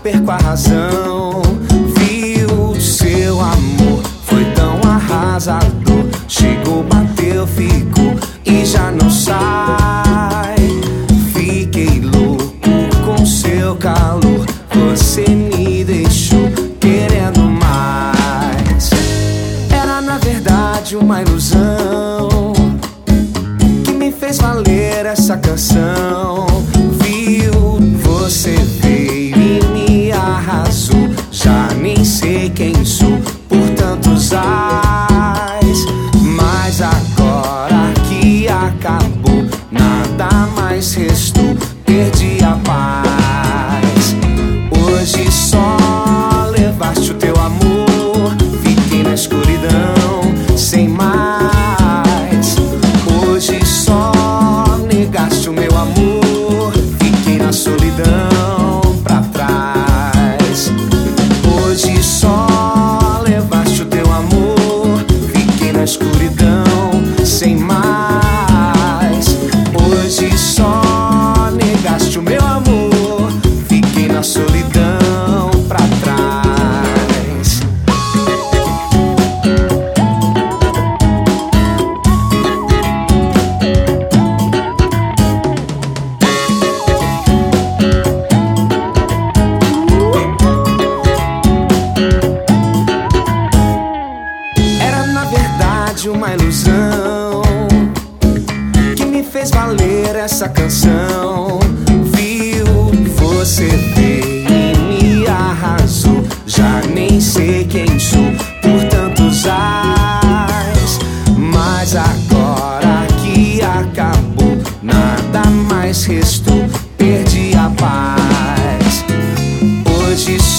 perco a razão. Viu, seu amor foi tão arrasador. Chegou, bateu, ficou e já não sai. Fiquei louco com seu calor. Você me deixou querendo mais. Era na verdade uma ilusão que me fez valer essa canção. Viu, você veio e me arrasou. Já nem sei quem sou por tantos ais. Mas agora que acabou, nada mais restou, perdi a paz. Hoje só levaste o teu amor, fiquei na escuridão sem mais. Hoje só negaste o meu amor, fiquei na solidão pra trás. Hoje só levaste o teu amor, fiquei na escuridão sem mais. Hoje só negaste o meu amor, fiquei na solidão pra trás. Era na verdade uma ilusão que me fez valer essa canção. Viu, você veio e me arrasou. Já nem sei quem sou por tantos ais. Mas agora que acabou, nada mais restou, perdi a paz. Hoje